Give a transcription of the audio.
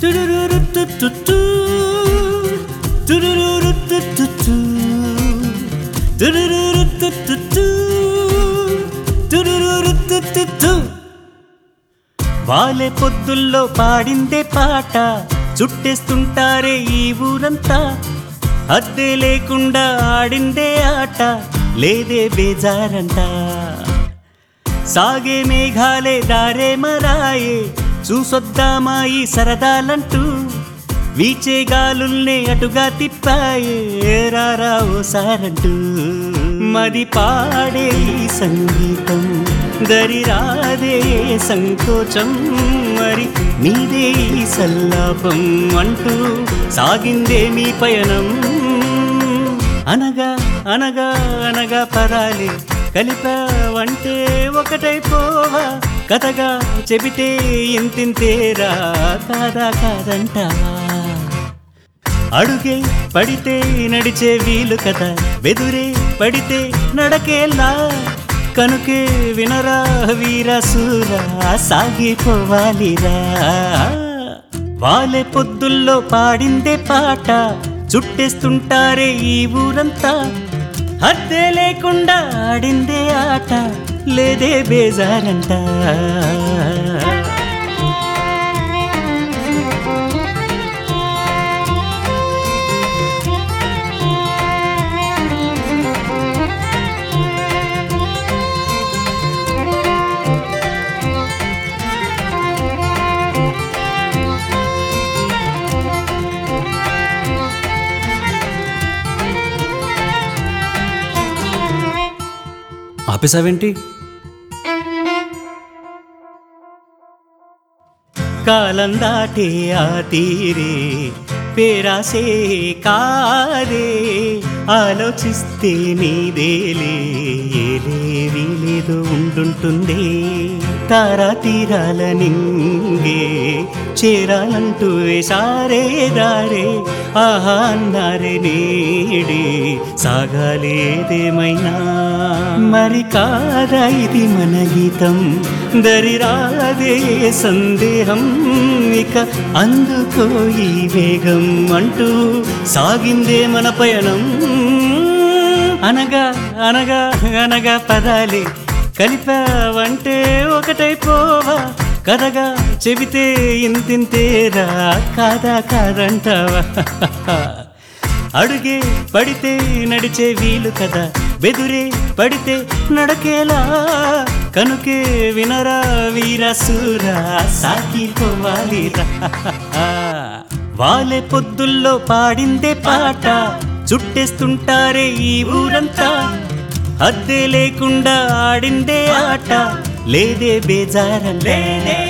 వాలే పొద్దుల్లో పాడిందే పాట చుట్టేస్తుంటారే ఈ ఊరంతా. అద్దె లేకుండా ఆడిందే ఆట లేదే బేజారంట. సాగే మేఘాలే దారే మరాయే చూసొద్దామా ఈ సరదాలంటూ. వీచే గాలుల్నే అటుగా తిప్పాయే రారా ఓసారంటూ. మది పాడే ఈ సంగీతం దరి రాదే సంకోచం. మరి మీదే ఈ సల్లాపం అంటూ సాగిందే మీ పయనం. అనగా అనగా అనగా పరాలే కలిపావంటే ఒకటైపోవా. కథగా చెబితే ఇంతింతేరా కాదా కాదంటావా. అడుగే పడితే నడిచే వీలు కదా, వెదురే పడితే నడకేలా. కనుకే వినరా వీరసూరా సాగిపోవాలిరా. వాలే పొద్దుల్లో పాడిందే పాట చుట్టేస్తుంటారే ఈ ఊరంతా. అద్దె లేకుండా ఆడిందే ఆట లేదే బేజారంట. ఆపేసావేంటి? కాలం దాటే ఆ తీరే పేరాసే కాదే. ఆలోచిస్తే నీదేలే ఏలేవి లేదో ఉండుంటుందే. తారా తీరాల నింగే చేరాలంటూ వేసారే దారే. ఆహా అన్నారే నేడే సాగాలేదేమైనా. మరి కాదా ఇది మన గీతం దరి రాదే సందేహం. ఇక అందుకో ఈ వేగం అంటూ సాగిందే మన పయనం. అనగా అనగా అనగా పదాలే కలిపావంటే ఒకటైపోవా. కథగా చెబితే ఇంతింతేరా కాదా కాదంటావా. అడుగే పడితే నడిచే వీలు కదా, వెదురే పడితే నడకేలా. కనుకే వినరా వీరసూరా సాగిపోవాలిరా. వాలే పొద్దుల్లో పాడిందే పాట చుట్టేస్తుంటారే ఈ ఊరంతా. అద్దె లేకుండా ఆడిందే ఆట లేదే బేజారంట.